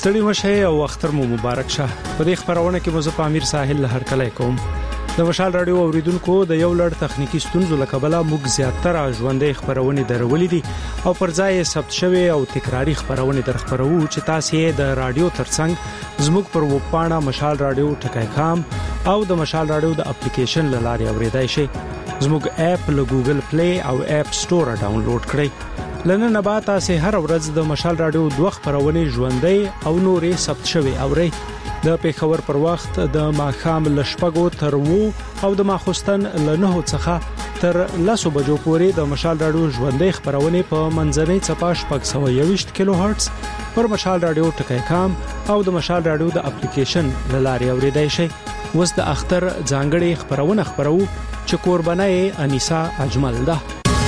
ستړي مشه او اختر مو مبارک شه. په دې خبرونه کې مو زه امیر ساحل لهر کله کوم. د مشال رادیو اوریدونکو د یو لړ تخنیکی ستونزو لکبله موږ زیاتره ژوندۍ خبرونه درولې دي او پر ځای ثبت شوی او تکراری خبرونه درخبرو چې تاسو یې د رادیو ترڅنګ زموږ پر وپاڼه مشال رادیو ټکای کام او د مشال رادیو د اپلیکیشن لاره اوریدای شئ. زموږ اپ له ګوګل پلی او اپ سٹور ډاونلوډ کړئ. لنه نبات تاسو هر ورځ د مشال رادیو دوه خبرونه ژوندۍ او نورې ثبت شوی اورئ. د پیښور پر وخت د ماخام لشپګو تر وو او د ماخستن له 9 څخه تر 10 بجو پورې د مشال رادیو ژوندۍ خبرونه په منځنۍ چپاش 521 کیلو هرتز پر مشال رادیو ټکای کام او د مشال رادیو د اپلیکیشن لاره اوریدای شئ. وس د اختر ځانګړي خبرونه خبرو چې قربانای انیسا اجمل ده.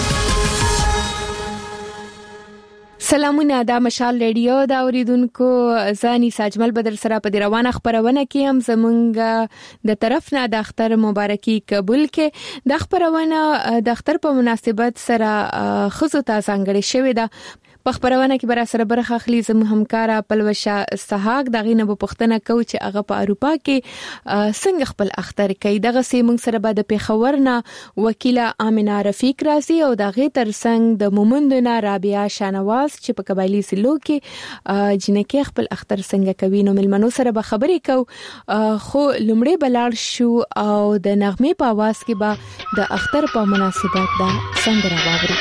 سلامونه د مشال ریډیو دا اوریدونکو زانی ساجمل بدر سره په روانه خبرونه کې هم زمونږ د طرف نه د اختر مبارکي قبول کې د خبرونه د اختر په مناسبت سره خزو ته څنګه شوی دا په خبرونه کې بر سره برخه اخلي زموږ همکارا پلوشا سحاق دغه نه په پښتنه کو چې هغه په اروپا کې څنګه خپل اختر کوي. دغه سیمون سره به د پیښور نه وکیله امینه رفیق راځي او دغه ترڅنګ د مومندونه رابعه شانواز چې په قبایلی سلو کې جنکه خپل اختر څنګه کوي. نو ملمنو سره به خبرې کو خو لمړی بلار شو او د نغمه په आवाज کې به د اختر په مناسبت دا څنګه راوړي.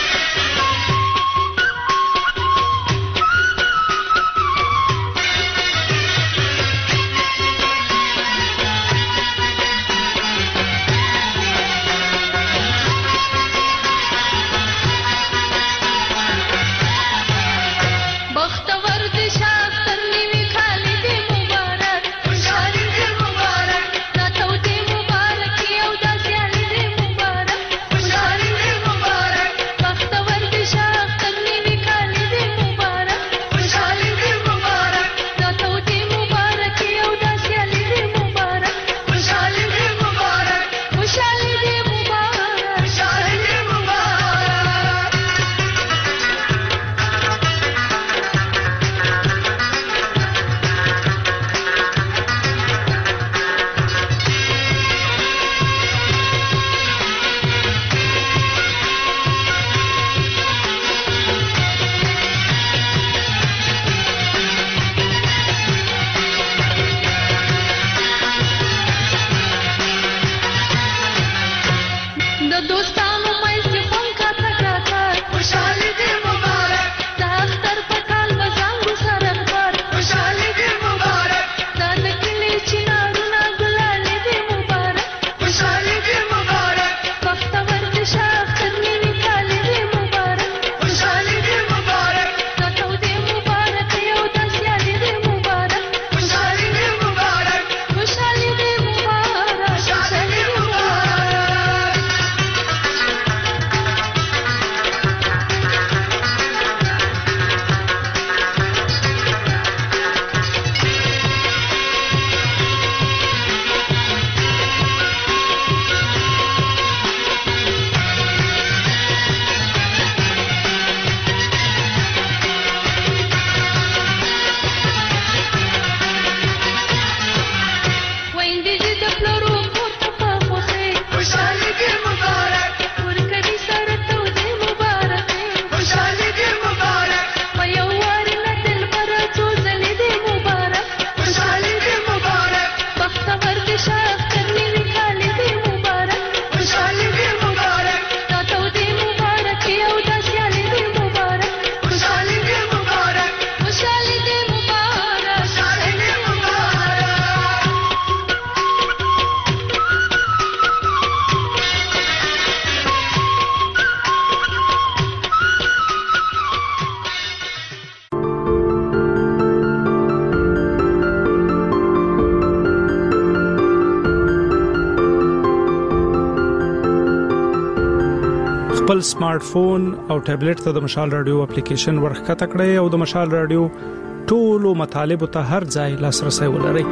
خپل سمارټ فون او ټابلیټ ته د مشال رادیو اپلیکیشن ورخکته کړئ او د مشال رادیو ټولو مطالب ته هر ځای لاسرسي ولرئ.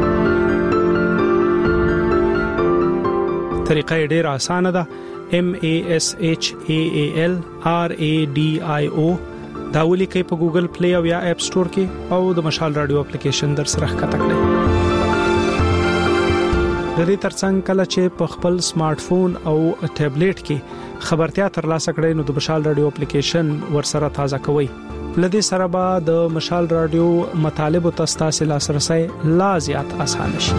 طریقه ډیره اسانه ده. MASHAAL RADIO دا ولیکئ په ګوګل پلی او یا اپ سٹور کې او د مشال رادیو اپلیکیشن در سره ښکته کړئ. د دې ترڅنګ کله چې په خپل سمارټ فون او ټابلیټ کې خبرتیا ترلاسه کړئ نو د مشال رادیو اپلیکیشن ورسره تازه کوئ. لدې سره به د مشال رادیو مطالب او تاسو لاسرسي لا زیات آسان شي.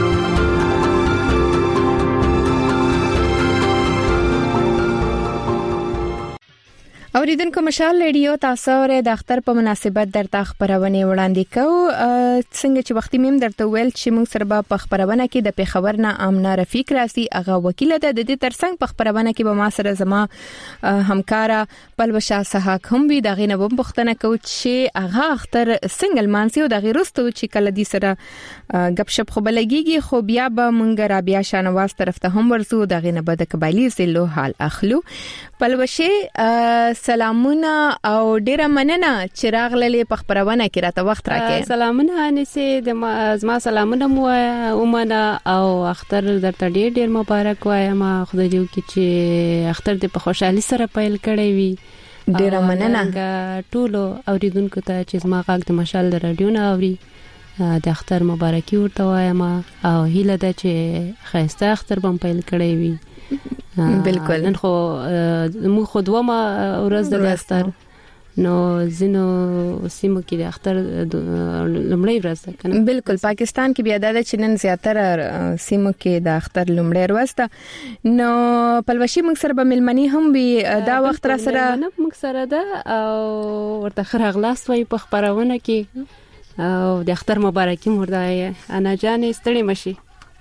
اوریدونکو مشال رادیو تاسو ور د اختر په مناسبت درته خبرونه وړاندې کوو. څنګه چې وختي مم درته ویل چې موږ سره په خبرونه کې د پیښور نه آمنه رفیق راسي هغه وکیل ده. د دې ترڅنګ په خبرونه کې به ما سره زما همکارا پلوشا صحاک هم وي. دغه نه به پوښتنه کوو چې هغه اختر سنگل مانسي او دغه رستو چې کله دې سره غب شپ خو بلګيږي خو بیا به مونږ را بیا شانواز طرف ته هم ورسو. دغه نه به د قبایلی زلو حال اخلو. پلوشه سلامونه او ډیره مننه چې راغللې په خبرونه کې راته وخت راکې. سلامونه انسه د زما سلامونه مو اومنه او اختر درته ډیر مبارک وایم. خدای دې وکړي چې اختر دې په خوشحالي سره پیل کړی وي. ډیره مننه ټولو اوریدونکو ته چې زما غږ د مشال د رادیو نه اوري د اختر مبارکي ورته وایم او هیله ده چې خیسته اختر بم پیل کړی وي. بالکل نن خو مو خودومه ورځ د اختر نو زینو سیمو کې د اختر لمړی ورځ ده کنه. بالکل پاکستان کې بیا د چنن زیاتره سیمو کې د اختر لمړی ورځ ده. نو پلوشي موږ سره به ملمني هم وي دا وخت را سره موږ سره ده او ورته خرغلاس وي په خبرونه کې او د اختر مبارکي مرده انا جان ستړي مشي.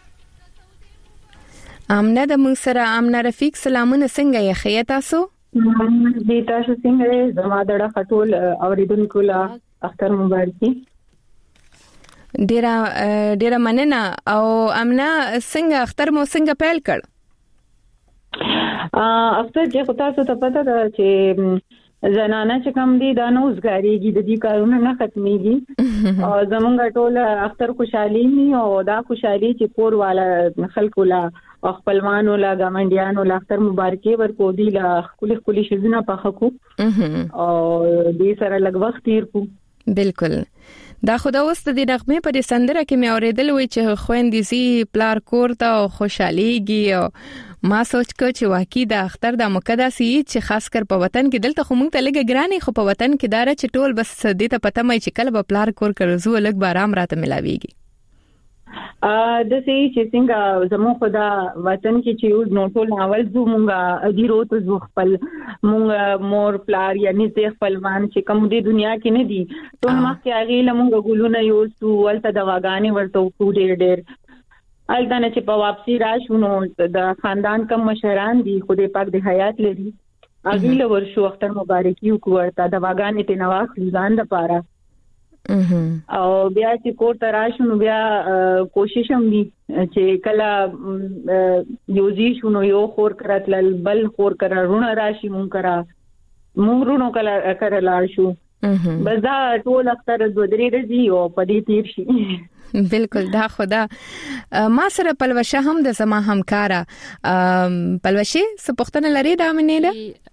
امنه د موږ سره امنه رفیق سلامونه څنګه یې خیر تاسو؟ دې تاسو څنګه زما دړه خټول اوریدونکو لا اختر مبارکي. ډیره مننه او امنه څنګه اختر مو څنګه پیل کړ؟ اختر چې تاسو ته پته ده چې زنانه چې کوم دي دا نو وزګاریږي د دې کارونه نه ختميږي او زمونږ ټول اختر خوشحالي ني او دا خوشحالي چې کور والا خلکو لا خپلوانو لا ګاونډیانو لا اختر مبارکي ورکو دي لا خولي شزونه پخکو او دې سره لږ وخت تیر کو. بالکل دا خدا اوس د نغمه په سندره کې مې اوریدل وی چې خويندې سي پلار کور ته خوشحاليږي او ما سوچ کو چې واقعي د اختر د مقدس چې خاص کر په وطن کې دلته خو مونږ ته لګ ګراني خو په وطن کې دار چې ټول بس دې ته پته مې چې کله په پلار کور کرزو لګ بارام راته ملاويږي. د سې چې څنګه زمو خدا وطن کې چې یو نوټول اول زو مونږه ادیرو ته زو خپل مونږ مور پلار یعنی زه خپلوان چې کوم د دنیا کې نه دي ټول مخکې هغه لمونږ ګولونه یو سو ولته دواګانې ورته کو ډېر الدانه چې په واپسی راشونو د خاندان کم مشران دي خدای پاک د حیات لري هغه لور شو اختر مبارکي وکړه دواګانې ته نواخ ځان د پاره او بیا چې کور ته راشونو بیا کوشش هم دي چې کله یوزي شونو یو خور کراتل بل خور کرا رونه راشي مون کرا مورونو کله کرلا شو بس دا ټول اختر د درې ورځې او پدې تیر شي. بالکل دا خدا ما سره پلوشه هم د زما همکارا پلوشه سپختنه لري دا منیله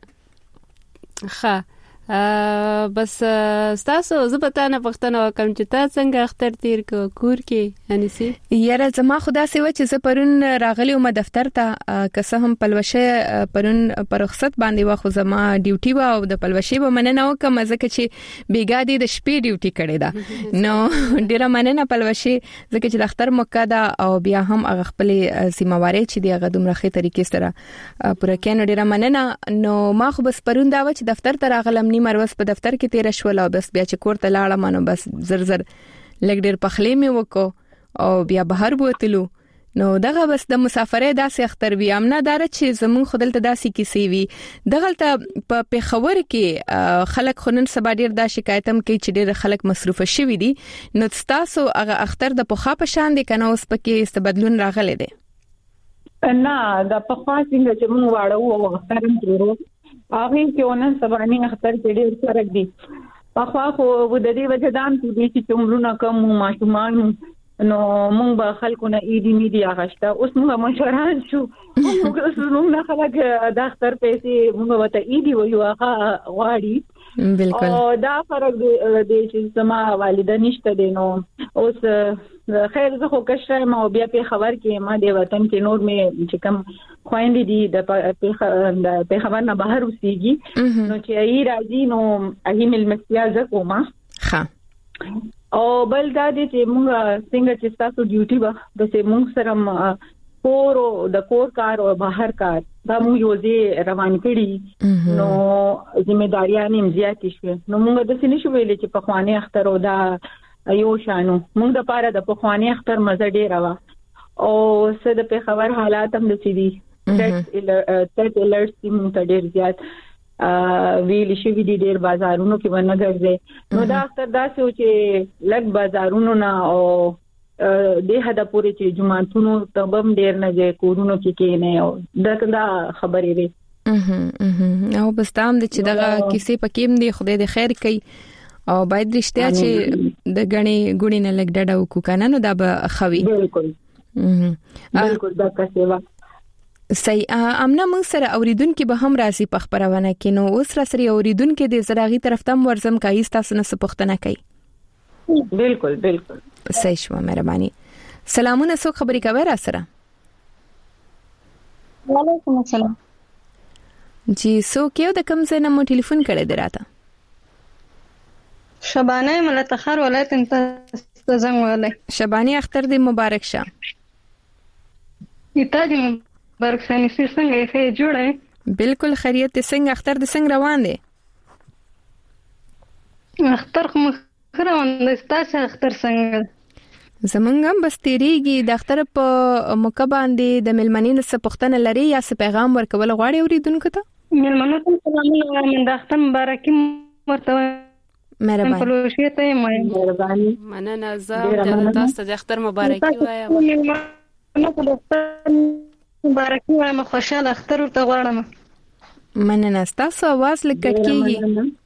ښه بس تاسو زبطانه پختنه وکم چې تاسو څنګه اختر تیر کور کې انسي یاره زما خدا سیو چې زه پرون راغلی وم دفتر ته که څه هم پلوشه پرون پر رخصت باندې واخو زما ډیوټي و او د پلوشه به مننه وکم ځکه چې بیګادي د شپې ډیوټي کړې ده نو ډیره مننه پلوشه ځکه چې د اختر مقدا او بیا هم هغه خپل سیمواري چې دی هغه دومره ښه طریقې سره پوره کینو ډیره مننه. نو ما خو بس پرون دا و چې دفتر ته راغلم مروس په دفتر کې تیر شول او بس بیا چې کور ته لاړم نو بس زر لګ ډیر پخلې مې وکاو او بیا بهر بوتلو نو دغه بس د مسافرې داسې اختر وی امنا دار چې زمون خدلته داسې کیسې وی دغلته په پیښور کې خلک خنن سبا ډیر دا شکایتم کوي چې ډیر خلک مصروف شوي دي نو تاسو هغه اختر د پوخا په شان دي کنه اوس پکې استبدلون راغلي دي نه د پخوا څنګه چې مونږ واړو او اخترم تیرو هغه کې ونن سباني اختر کې ډېر فرق دي. پخوا خو د دې وجه دام چې څومره کم ماشومان نو مونږ به خلکو نه ایدي میډي اغشته اوس موږ مشران شو موږ نه خلک د اختر پیسې موږ وته ایدي ویو هغه غواړي بالکل او دا فرق دی چې زما والده نشته دي نو اوس خیر زه خو کشر ما بیا په خبر کې ما د وطن کې نور مې چې کم خويندې دي د په خبر نه بهر وسیږي نو چې ای راځي نو هغه مل مسیا زکوما ها او بل دا دي چې موږ څنګه چې تاسو ډیوټي به د سه موږ سره کور او د کور کار او بهر کار دا موږ یو ځای روان کړی نو ځمېداریاں هم زیات شي نو موږ د سینې شو ویلې چې په خواني اختر او دا یو شانو موږ د پاره د په خواني اختر مزه ډیر وا او څه د په خبر حالات هم د سيدي تټ الرټ موږ ته ډیر زیات ویل شي وی دي ډیر بازارونو کې ونه ګرځي نو دا اختر دا چې لګ بازارونو نه او د هدا پوری چې جمعتونو تبم ډیر نه ځای کورونو کې نه او دا خبرې وي او بس تام د چې دغه کیسې پکېم دی خدای دې خیر کوي او باید رښتیا چې د غني ګونی نه لګ ډډه وکړو کنه نو دا به خوي بالکل دا کسبه صحیح امنا موږ سره اوریدونکو به هم راځي په خبرونه کې نو اوس را سره اوریدونکو د زراغي طرف ته ورزم کوي تاسو نه سپوښتنه کوي بالکل صحیح شو مهرباني سلامونه سو خبري کوي را سره وعلیکم السلام جی سو کېو د کوم ځای نه مو ټلیفون کړی دراته شبانه ملتخر ولایت ته زنګ وله شبانه اختر دې مبارک شه ایته دې مبارک شه نسی څنګه یې جوړه بالکل خیریت څنګه اختر دې څنګه روان دي اختر خو روان دي تاسو اختر څنګه زمونږ هم بس تیریږي د اختر په موقع باندې د ملمنین څخه پوښتنه لري یا څه پیغام ورکول غواړي اوریدونکو ته ملمنو ته سلامونه من د اختر مبارکي ورته مهرباني پلوشي ته مهرباني مننه زه تاسو د اختر مبارکي وایم نو په اختر مبارکي وایم خوشاله اختر ته غواړم مننه تاسو आवाज لکټکیږي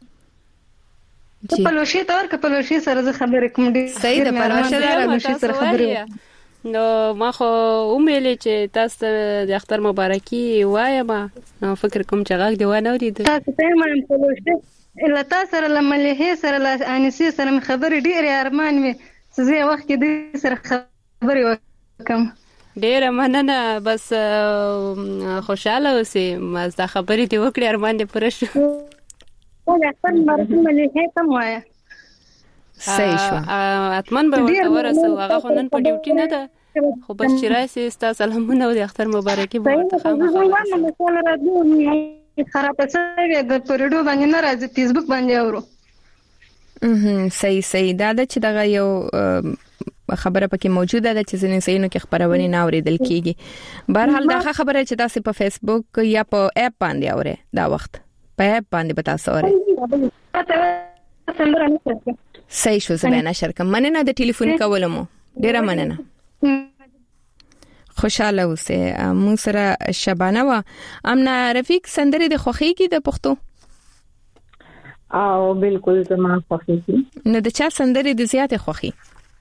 په پلوشي تور ک پلوشي سره زه خبرې کوم دي صحیح ده پلوشي سره خبرې نو ما خو ومېلې چې تاسو د اختر مبارکي وایم نو فکر کوم چې غږ دی ونه ورید تاسو ته مې پلوشي الا تاسو سره لملې سره انسي سره خبرې ډېر ارمان وي زه وخت کې دې سره خبرې وکم ډېر مننه بس خوشاله اوسې مزه خبرې دی وکړې ارمان دې پوره شو دا خپل ملې ته وایا صحیح شو اتمن به ورسو هغه خو نن په ډیوټي نه ده خو بس چې راسي تاسو سلامونه او د اختر مبارکي به ورته خامخا خراب شوی د پرېډو باندې نه راځي فیسبوک باندې اورو صحیح دا چې دغه یو خبره پکې موجوده ده چې ځینې سینو کې خبرونه نه اوریدل کیږي بهرحال دا خبره چې تاسو په فیسبوک یا په اپ باندې اورئ دا وخت په اپ باندې به تاسو اورئ صحیح شو زه نه شرکم مننه د ټلیفون کولمو ډیره مننه خوشاله اوسه مون سره شبانه وا امنا رفیق سندره د خوخي کې د پښتو او بالکل زما خوخي نه د چا سندره د زیاته خوخي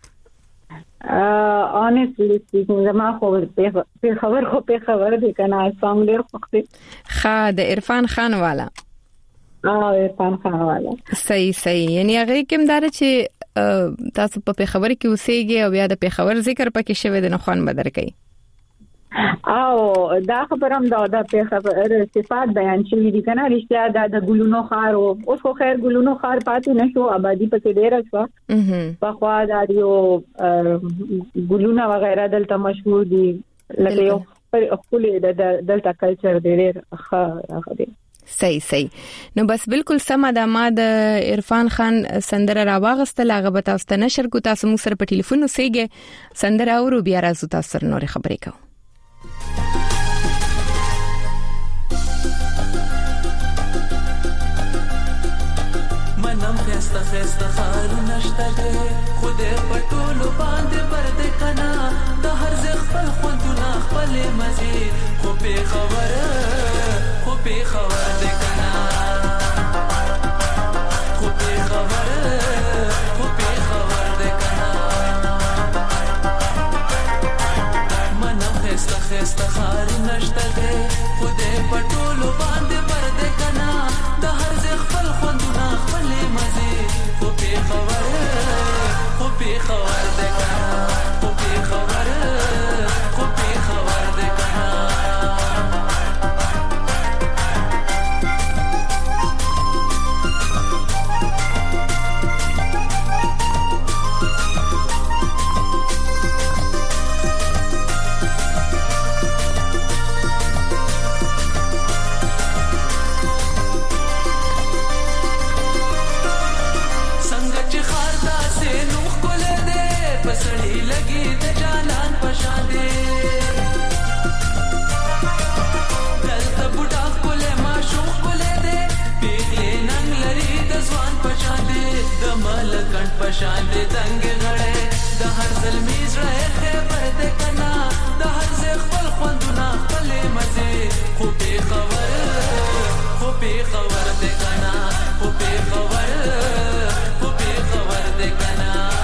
honestly speaking زما خو په خبر دي کنه سانګ ډیر خوخي خا د عرفان خان والا عرفان خان والا صحیح یعنی هغه کوم دار چې تاسو په خبر کې اوسېږي او بیا د خبر ذکر پکې شوی د نخوان بدر کوي او دا خبرم دا په خبر صفات بیان شوی دي کنه رښتیا د ګلونو خار او اوس خو خیر ګلونو خار پاتې نشو آبادی پکې ډیر شو په خوا د یو ګلونو وغیرہ دلته مشهور دي لکه یو خپل دلته کلچر ډیر ښه دی صحیح نو بس بالکل سم ده ما د عرفان خان سندره راوغستل هغه به تاسو ته نشر کو تاسو موږ سره په ټلیفون وسېګه سندره اورو بیا راځو تاسو سره نور خبرې کوو منم خسته خار نشته خوده پټولو باندې پرده کنا د هر ځخ په خوندونه خپل مزه خو به خبره ده کنا خو به خبره ده کنا خسته خسته خار نشته ده خدای پټولو باندې پرده کنا د هر ځای خپل خوندونه خپل مزه خو په خبر ده کنا خو په خبر ده کنا पसड़ी लगी त जालान पशादे दल त बुढ़ा कोले माशूक कोले दे पीले नंग लरी द स्वान पशादे दमल कंठ पशादे दंग गड़े द हर जलमीज रहे खबर दे कना द हर से खपल खुंदना खले मजे खूबे खबर दे कना खूबे खबर दे कना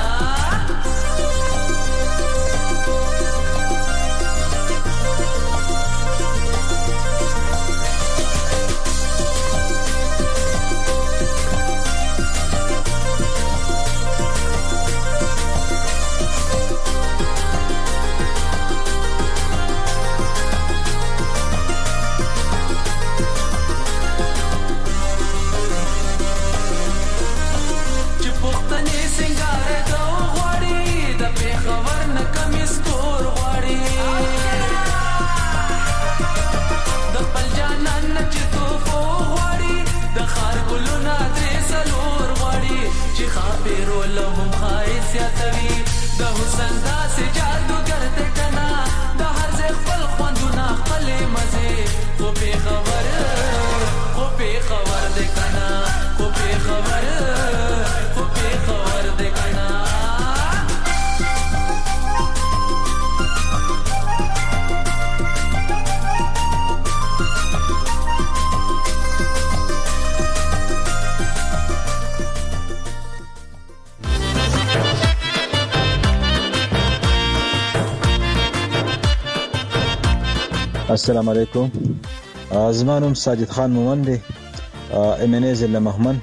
السلام علیکم. زمانم ساجد خان مومند دی امنیز لمحمن.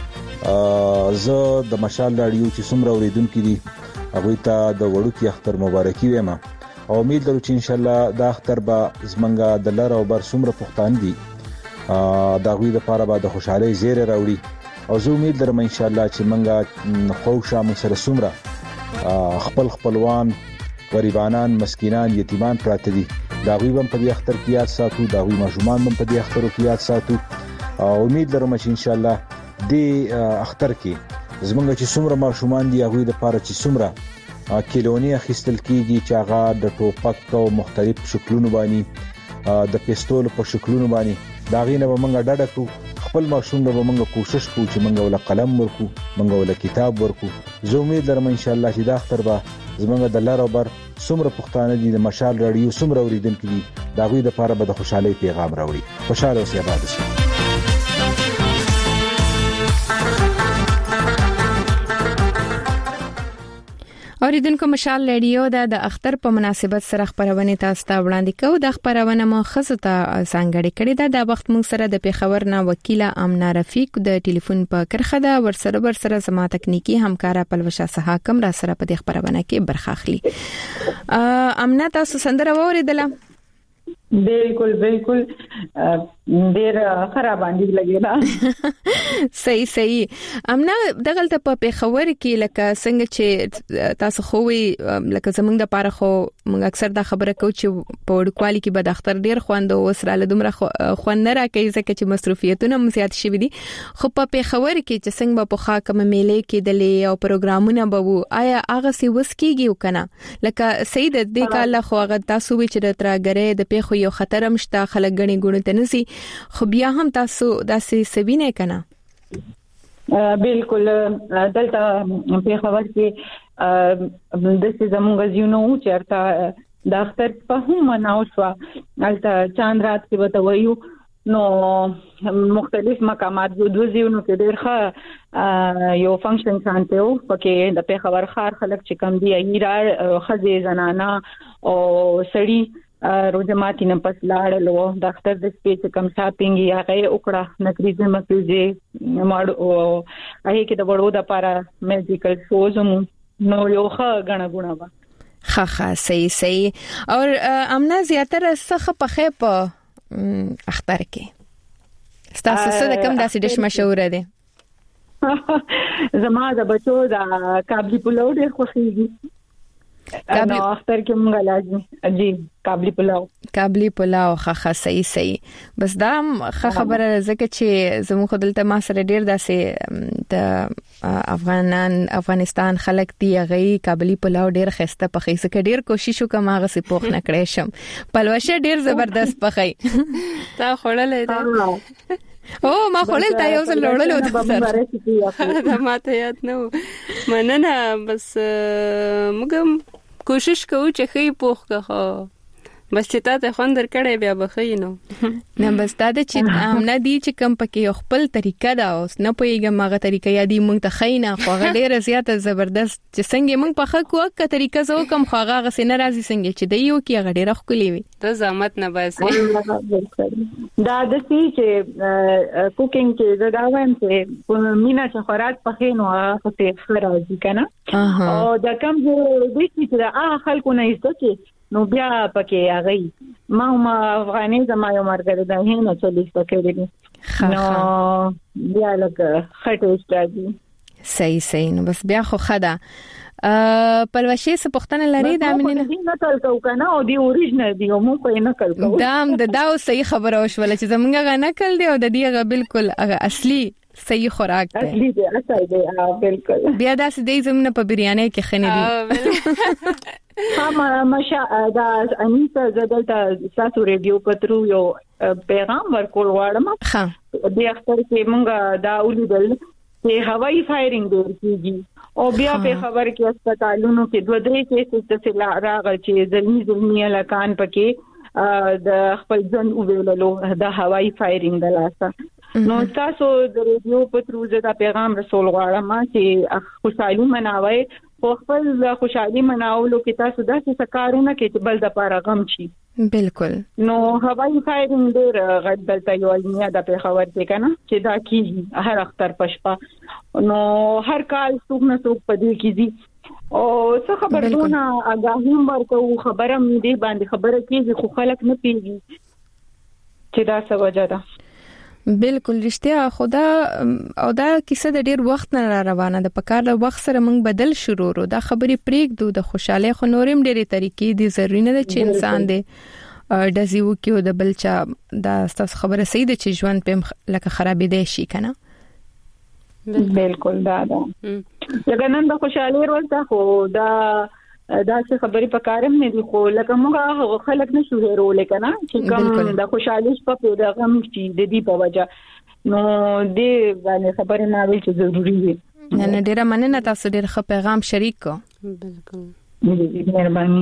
زه د مشال رادیو چې څومره اوریدونکو دي هغه ته د وړوکی اختر مبارکي وایم او امید لرم چې ان شاء الله دا اختر به زمونږه د لار او بر څومره پښتون دي دا غوي د پاره به د خوشحالي زیره راوړي او زه امید لرم ان شاء الله چې مونږه خوشا مو سره څومره خپلوان غریبانان مسکینان یتیمان پراته دي دا غوي هم په دې اختر کې یاد ساتو دا غوي ماشومان هم په دې اختر کې یاد ساتو او امید لرم چې ان شاء الله دې اختر کې زمونږ چې څومره ماشومان دي هغه د پاره چې څومره کیلونی اخیستل کیږي چې هغه د ټوپک او مختلف شکلونو باندې د پېستول په شکلونو باندې دا غینه به مونږ ډډه کو خپل ماشوم به مونږ کوشش کوو چې مونږ ول قلم ورکو مونږ ول کتاب ورکو زه امید لرم ان شاء الله چې دا اختر به زمونږ د لار او بر څومره پښتانه دي د مشال رادیو څومره اوریدونکو دي دا غوي د پاره به د خوشحالي پیغام راوړي. خوشاله اوسئ آباد اوسئ. اوریدونکو مشال رادیو د اختر په مناسبت سره خبرونه تاسو ته وړاندې کوو. د خبرونه مو خصوصا څنګه کړي دا د وخت موږ سره د پیښور نه وکیل امنا رفیق د ټلیفون په کرخه دا ورسره سما تکنیکی همکارا پلوشا حاکم را سره په د خبرونه کې برخه اخلي. امنا تاسو سندره وریدله؟ بالکل ډیر خراب باندې لګیدا. صحیح امنا دغلته په پیښور کې لکه څنګه چې تاسو خوې لکه زمونږ د پاره خو موږ اکثر دا خبره کوو چې په وړکوالي کې به د اختر ډیر خوند او سره له دومره خوند نه راکې ځکه چې مصروفیتونه هم زیات شوي دي خو په پیښور کې چې څنګه په خا کوم میلې کې دلې او پروګرامونه به وو آیا هغه سی وسکیږي وکنه لکه سید د کاله خو هغه تاسو وی چې ترګره د پیښو یو خطر هم شته خلک غني ګونو تنسي خو بیا هم تاسو داسې سوینه کنه. بالکل دلته په خبر کې د زموږ ژوند چې ارته د اختر په هم مناو شو البته چاند رات کې وته وایو نو مختلف مقامات د ژوند کې ډېر ښه یو فنکشن شانته او پکې د په خبر خار خلک چې کم دی ایرا خزې زنانا او سړی روزه ماتي نه پس لاړلو ډاکټر د سپیس کم شاپینګ هغه وکړه نکریزه مکریزه ماړو هغه کې د وړو د لپاره میډیکل شوز نو یو ښه غنا وا خا صحیح اور امنا زیاتره څخه په په اختر کې ستاسو سره کوم داسې ډیش مشهور دی زما د بچو د کابلی پلاو ډیر خوښیږي نو اختر کې مونږ لازم جی کابلی پلاو خا صحیح بس دا خبره زکه چې زموږ خدلته ما سره ډیر داسې د افغانستان خلک دی غي کابلی پلاو ډیر خسته پخې سکه ډیر کوشش وکم هغه سي پوخ نه کړې شم پلوشه ډیر زبردست پخې تا خړلې ده او ما خړل تا یو ځل لوړلو دا ماته یاد نه مننه بس موږ کوشش کوو چې خې پوخ کړو بس چې تاسو خوندر کړي بیا بخینو نه بس دا چې امنا دي چې کم پکې خپل طریقه دا اوس نه پويګم هغه طریقه یادي مونږ ته خینا خو ډیره زیاته زبردست چې څنګه مونږ په خکو که طریقه زو کم خو هغه سینه راځي څنګه چې دی یو کې هغه ډیره خولي وي ته زحمت نه باسي دا د سي چې کوکینګ کې دا وایم چې مینا چې خوراک پخینو هغه څه راځي کنه او دا کم چې دا خلکو نه ایستو نو بیا پکې هغه ما افغاني زما یو مرګ ده هینه چلیس پکې دي نو بیا لکه خټه استادي صحیح نو بس بیا خو خدا پلوشي څه پښتنه لري دا مینه نه تل کو کنه او دی اوریجنل دی مو په نه کل کو دا صحیح خبره وشول چې زمونږه غا نقل دی او د دې بالکل اصلي صحیح خوراک دی اصلي دی اصل دی بالکل بیا دا سدې زمونه په بریاني کې خنه دي ماشا دا انیتا زدلتا تاسو ریډیو پترو یو پیغام ورکول غواړم د اختر کې مونږه دا ولیدل چې هوایي فایرینګ ډیر کیږي او بیا په خبر کې هسپتالونو کې دوه درې کیسز څه راغل چې زلمی لکان پکې د خپل ځن ویللو د هوایي فایرینګ د لاسه نو تاسو د ریډیو پترو زدا پیغام رسول غواړم چې خوشحالي مناوي خو خپل خوشحالي مناولو کې تاسو داسې سکارونه کې چې بل د پاره غم شي بالکل نو هوایي فایرینګ ډېر غټ دلته یو المیه د پیښور کې کنه چې دا کیږي هر اختر پښپا نو هر کال څوک نه څوک پدې کیږي او څه خبرونه اگاهی ورکو خبره مې دې باندې خبره کیږي خو خلک نه پیږي چې دا څه وجه ده بالکل رښتیا خدا او دا کیسه د ډیر وخت نه روانه ده په کار د وخت سره موږ بدل شروع ورو دا خبرې پریږدو د خوشاله خو نورم ډېرې طریقې دي ضروري نه ده چې انسان دې دزیو کې د بلچا دا ستاسو خبره صحیح ده چې ژوند په لکه خرابې دی شي کنه بالکل دا لکه نن د خوشاله ورځ ده خو دا څه خبرې په کارم نه دي خو لکه موږ خلک نشو هېرول کنه چې کوم د خوشحالي په د غم چې د دې په وجه نو دې باندې خبرې نه ویل چې ضروری دي نه ډیره مننه تاسو ډیر ښه پیغام شریک کو بالکل مهرباني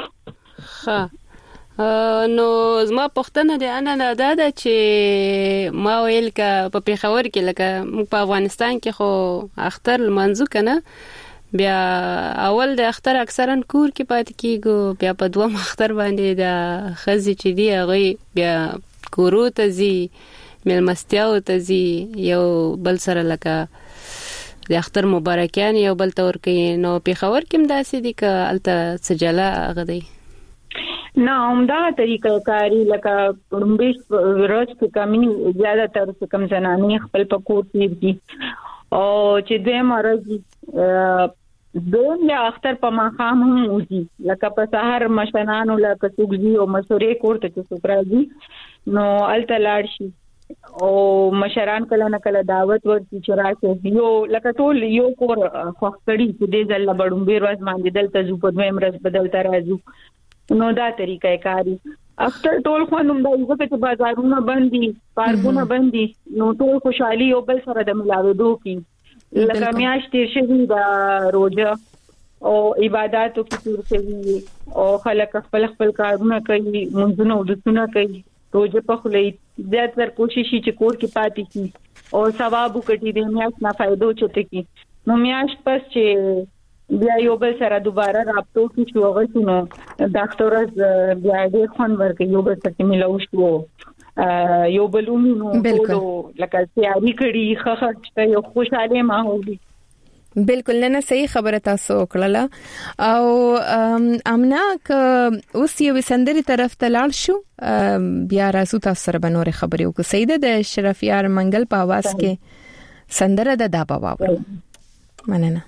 نو زما پښتنه دي انا دا چې ما ویل ک په پیښور کې لکه په افغانستان کې خو اختر منځو کنه بیا اول د اختر اکثرا کور کې پاتې کیږي بیا په دوه اختر باندې د خزي چې دی هغه بیا کورو ته زی ملمستیاو ته زی یو بل سره لکه د اختر مبارکان یو بل تور کې نو په خبر کې مداسې دي ک الته سجلا غدي نه عمده طریقه کاری لکه رومبیش روز کې کمی زیاده تر کم زنانه خپل پکور دي او چې دوی مرزي دوم له اختر په ماقام هم وځي لکه په سحر مشنانو لکه سوګزي او مسورې کوړه چې سوکراځي نو الته لاړ شي او مشران کله نه کله دعوت ورته چرته یو لکه ټول یو کور خوښړي چې دې ځل بډوم بیر واز باندې دلته زو په دویم ورځ بدلته راځو نو دا طریقه کاری اختر ټول خوانم دا یو چې بازارونه بندي پارکونه بندي نو ټول خوشحالي او بل سره د ملاوي کې لکه میاشتې شوی دا روزه او عبادتو کې تور شوی او خلک خپل کارونه کوي منځونه ودونه کوي روزه په خلې زیات تر کوشش چې کور کې پاتې شي او ثواب وکړي د میاشت نه فائدو چته کی نو میاشت پس چې بیا یو بل سره دوباره رابطو کې شو غوښنو ډاکټر بیا دې خون ورکه یو بل څه ملو شو یو بلونو ټولو لکه تیاری کړي خخ یو خوشاله ماحول بالکل نه صحیح خبره تاسو وکړه او امنا ک اوس یو سندري طرف ته لاړ شو بیا راسو تاسو سره بنور خبرې وکړو سیده د شرفیار منګل په आवाज کې سندره د دا بابا مننه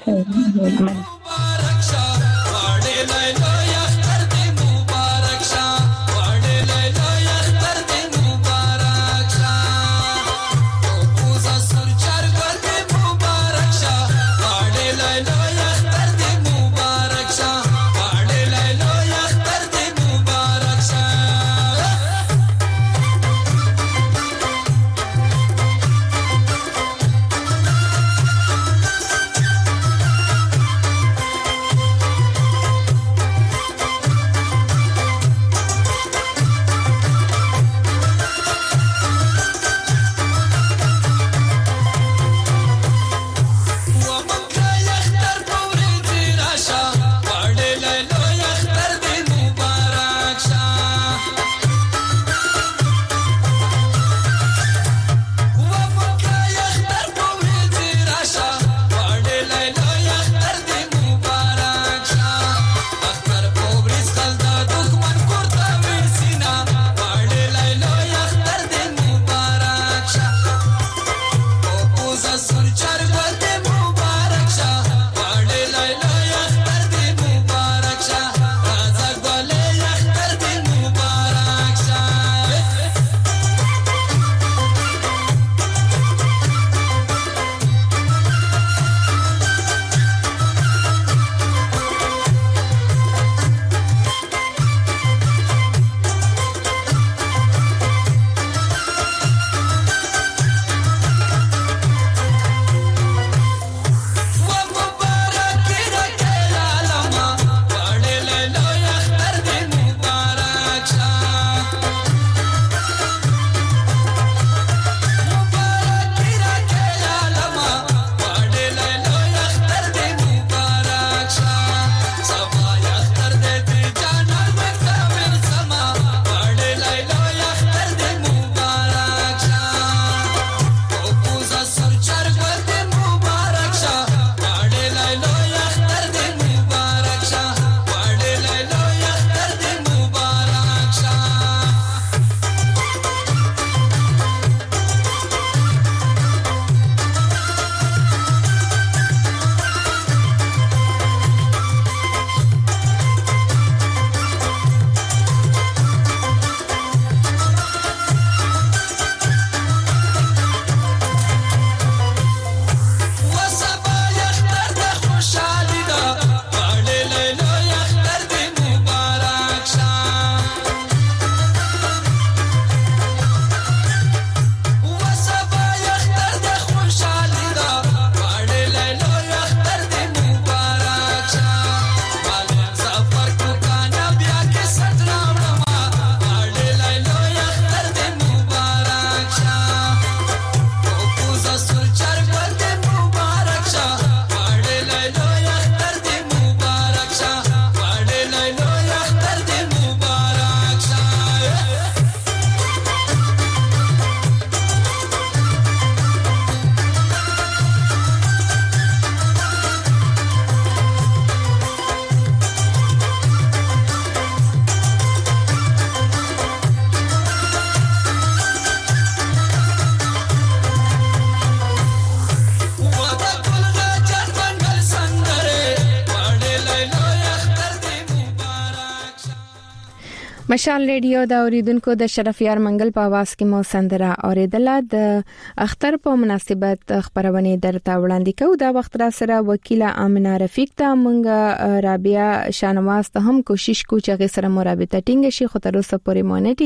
مشال ریډیو دا اوریدونکو د شرفیار منګل په आवाज کې مو سندره اوریدله د اختر په مناسبت خبرونه درته وړاندې کوو. دا وخت را سره وکیله امنه رفیق ته مونږ رابعه شانواز ته هم کوشش کوو چې هغه سره مرابطه ټینګ شي، خو تر اوسه پورې مو نه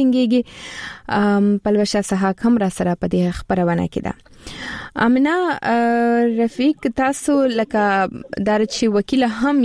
ټینګيږي. پلوشه صحاک هم را سره په دې خبرونه کې ده. امنه رفیق تاسو لکه درچې وکیله هم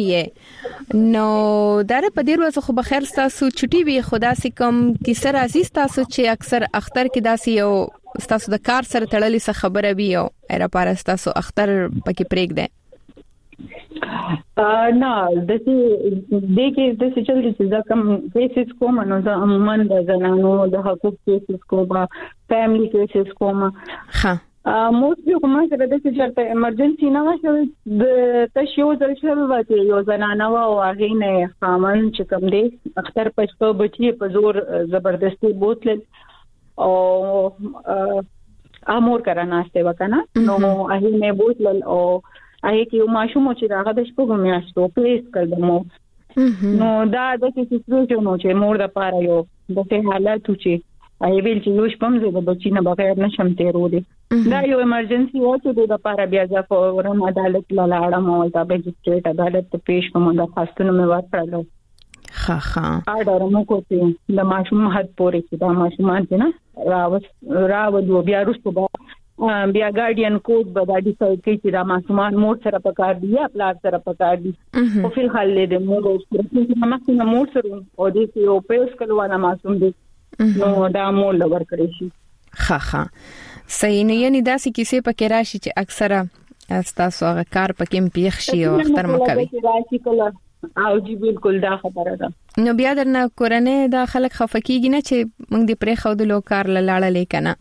یې، نو دره په دې ورځ خو بخیر تاسو چټي وي، خدا سي کوم کیسه راځي تاسو چې اکثر اختر کې داسي یو تاسو د کار سره تړلې څه خبره وي او اېرا پاره تاسو اختر پکې پرېګ ده؟ نه د کې د څه چل دي چې کوم کیسز کوم نو دا عموما د زنانو د حقوق کیسز کوم فیملی کیسز کوم ها موږ کوم سره د څه چلته ایمرجنسي نه وشو د تشیو ځل شوی واته یو زنانه او هغه نه خامن چې کوم دي اختر پښتو بچي په زور زبردستی بوتل او امور کراناسته وکنه نو هغه نه بوتل او هغه کې یو ماشوم چې هغه د شپږو میاشتو پلیس کړم نو دا د سیچویشن چې مور د پاره یو د ته حالت چې هغه ویل چې یو شپم زه د بچی نه بغیر نشم تیرو دي دا یو ایمرجنسي و چې د لپاره بیا ځکه ورم عدالت لاله مو د مجستریټ عدالت ته پیش کوم د خاصتونو مې ورکړل ها اډر مو کوته د ماشوم حد پورې چې دا ماشومان دي نه راو بیا رسو بیا ګارډین کوډ به دا ډیسایډ کوي چې دا ماشومان مور سره پکار دي یا پلار سره پکار دي او په حال له مور سره مخکې مور سره او د یو پیس کلوانه ماشوم دي نو دا مور لور کړی شي ها صحیح نه یعنی دا سې کیسه پکې راشي چې اکثره تاسو هغه کار پکې پیښ شي او اختر مکوي او جی بالکل دا خبره ده نو بیا درنه کورنۍ دا خلک خفقېږي نه چې موږ دې پرې خو د لو کار لاله لیکنه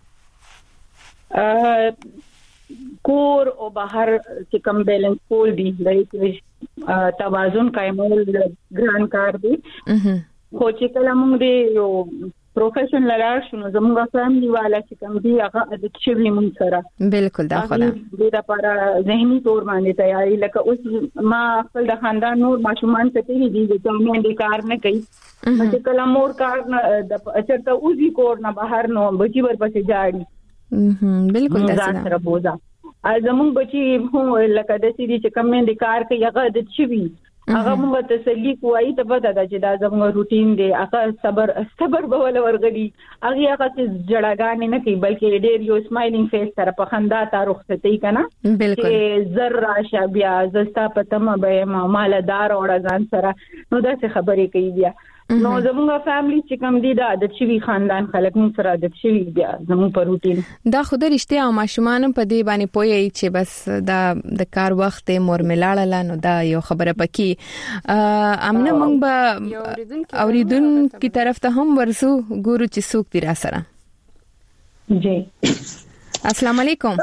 کور او بهر چې کوم بیلنس کول دي لکه توازن قائمول ګران کار دي خو چې کله موږ دی یو پروفیشن لار شنو زموږه فیملی والا چې کوم دی هغه د شوی موږ سره بالکل دا خدا د لپاره ذهني تور باندې تیاری لکه اوس ما خپل د خاندان نور ماشومان ته پیری دي چې موږ د کار نه کوي چې کله مور کار د اچرته اوزي کور نه بهر نو بچي ورپسې جاړي بالکل دا سره بوزا زمون بچي هو لکه د سړي چې کوم د کار کوي هغه د چوي هغه موږ تسلی کوی ته پته ده چې دا زموږ روټین دی هغه صبر به ول ورغلي هغه جړاګان نه کوي بلکې ډېر یو سمایلینګ فیس سره په خندا تاروخته کنه بالکل زر راشه بیا زستا پتم به مالدار او ځان سره نو دا څه خبرې کوي بیا نو زموږ فیملی چې کوم دي دا د چوي خاندان خلک موږ سره د چوي بیا زموږ په روټین دا خو د رښتیا او ماشومان په دې باندې پوي چې بس دا د کار وخت مور ملاړه نو دا یو خبره پکې امنه موږ به اوریدون کی طرف ته هم ورسو ګورو چې څوک دی را سره جی السلام علیکم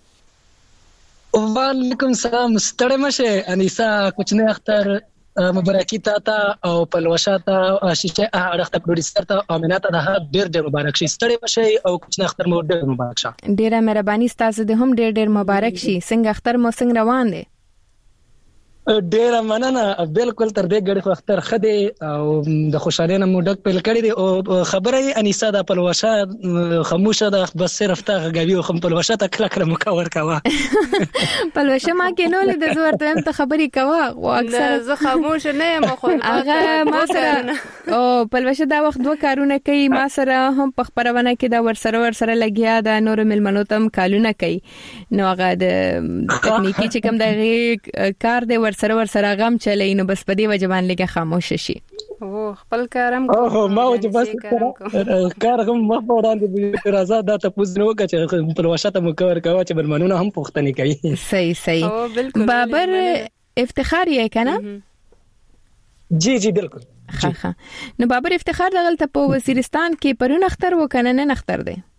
وعلیکم السلام ستړی مشه انیسا کوچنی اختر مبارکي تا او پلوشا ته شیشه اړخته پروډوسر ته امینات ده ډېر مبارک شي ستړي بشي او کوچنی اختر مو ډېر مبارک شه ډېره مهرباني تاسو د هم ډېر مبارک شي څنګه اختر مو څنګه روان دي ډېر مننه بالکل تر دې غړي اختر خدي او د خوشالۍ نه مو ډک پیل کړی دی او خبره انیسا د پلوشا خاموشه ده بس صرف تا غوي او خپل پلوشا ته کله مکور کاوه پلوشا ما کې نو له زور ته خبري کاوه او اکثر زه خاموش نه یم خو هغه ما سره او پلوشا دا وخت دوه کارونه کوي ما سره هم په خبرونه کې دا ورسره لګیا دا نور ملمنو تم کالونه کوي نو هغه د تکنیکی چې کوم د کار دی ورسره غم چلی نو بس په دې وجبان لګه خاموش شي او خپل کارم او ما وجه بس کار هم ما وړاندې راځه دا ته پوښتنه وکړه چې په لوشته مکور کاوه چې برمنونه هم پوښتنه کوي صحیح او بالکل بابر افتخار یې کنه جی بالکل ها نو بابر افتخار دغلته په وزیرستان کې پرون اختر وکنه نه اختر دی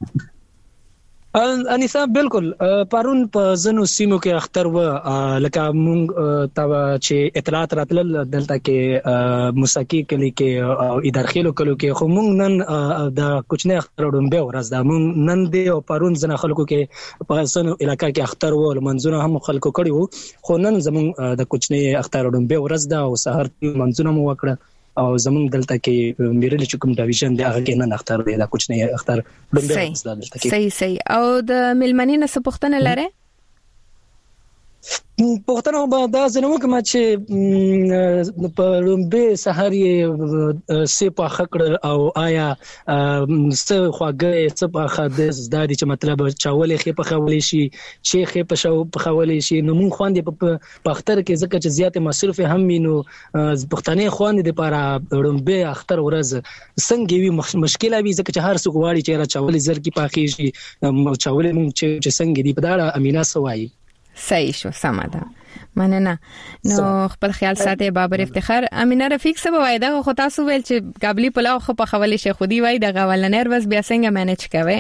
انیسا بالکل پرون په زنو سیمو کې اختر و لکه مونږ تا چې اطلاعات راتلل دلته کې موسیقي کلی کې او ادارخیلو کلو کې خو مونږ نن د کوچنی اختر ډومبه ورځ دا مونږ نن دی او پرون زنه خلکو کې په زنو علاقې کې اختر و منځونه هم خلکو کړي وو خو نن زمونږ د کوچنی اختر ډومبه ورځ دا او سحر منځونه مو وکړه او زمونږ دلته کې میرل چې کوم ډیویژن دی هغه کې نه اختر دی دا کوچنی اختر ډومبه ورځ دلته کې صحیح او د ملمنې نه څه پوښتنه لره پوښتنه به دا زنه کوم چې په لومبه سحر یې سپه خکړ او آیا څه خواږه څه په خاطر زدادي چې مطلب چاولې خې په خولې شي چې خې په شو په خولې شي نو مونږ خواندې په اختر کې ځکه چې زیات مصرف هم وینو پښتنې خواندې لپاره لومبه اختر ورځ څنګه وي مشکله وي ځکه چې هر څوک واړي چې را چاولې زر کې پاخې شي چاولې مونږ چې څنګه دی په دا امینه سوای صحیح شو سمه ده مننه نو خپل خیال ساتي بابر افتخار امینه رفیق صاحب وای دا خو تاسو ویل چې قابلی پلاو خو په خولي شي خودي وای د غولنر بس بیا څنګه مانیج کوي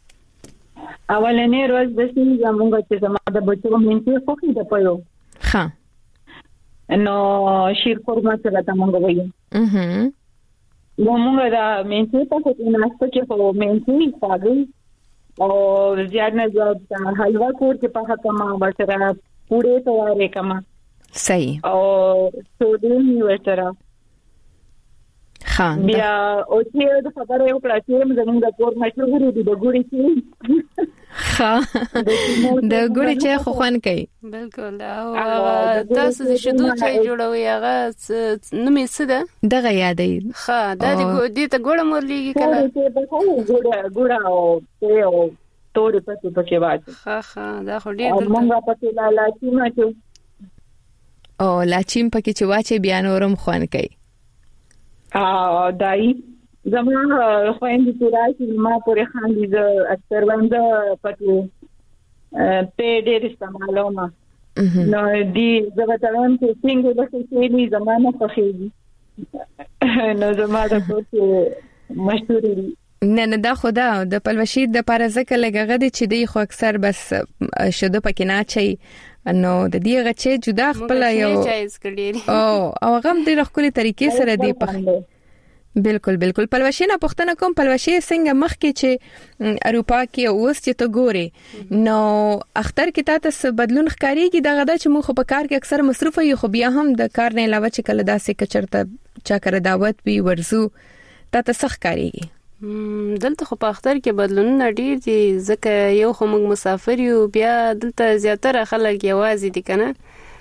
اولنې ورځ د سین زمونږ چې زما د بچو مینځي خو کې د پيو نو شیر قورمه سره د مونږ وایو نو مونږ دا مینځي په کې ناشته کې خو مینځي پاګل او زیاد نه زیاد حلوا کور کې په حکم ورسره پوره تیارې کما صحیح او سودین ورسره خان بیا او چې د خبره یو کړه چې زموږ د کور مشهور دي د ګوري چې د ګوري چې خو خوان کوي بالکل او تاسو د شدو چې جوړوي هغه نومې څه ده دغه یادې ها د دې ته ګوړه مورلېږي کله ګوړه او ته توړې پکې واچي ها دا خو ډېر موږ پکې لاچي ماچو او لاچیم پکې چې واچي بیا نورم خوان کوي دای زموږ خويندې چې راشي ما پورې خان دي ز اکثر وند پکې په ډېر استعمالوم نو دی زغتاون چې څنګه د څه زمانه خوښي نو زماده کوڅه مشهور دي نه دا خدا د پلوشي د پارزکه لګغه دي چې دی خو اکثر بس شوده پکې نه چي نو د دې غچې جدا خپل یو او غم د رخصلي طریقې سره دی په بالکل پلوشي نه پښتنه کوم پلوشي څنګه مخ کې چې اروپا کې اوس چې ته ګوري نو اختر کې تاسو بدلون ښکاریږي د غدا چې مخ په کار کې اکثر مصروف یو خو بیا هم د کار نه علاوه چې کله داسې کچرته چا کړه دعوت وی ورزو تاسو ښه ښکاریږي دلته خو په اختر کې بدلونونه ډیر دي ځکه یو خو موږ مسافر یو بیا دلته زیاتره خلک یوازې دي کنه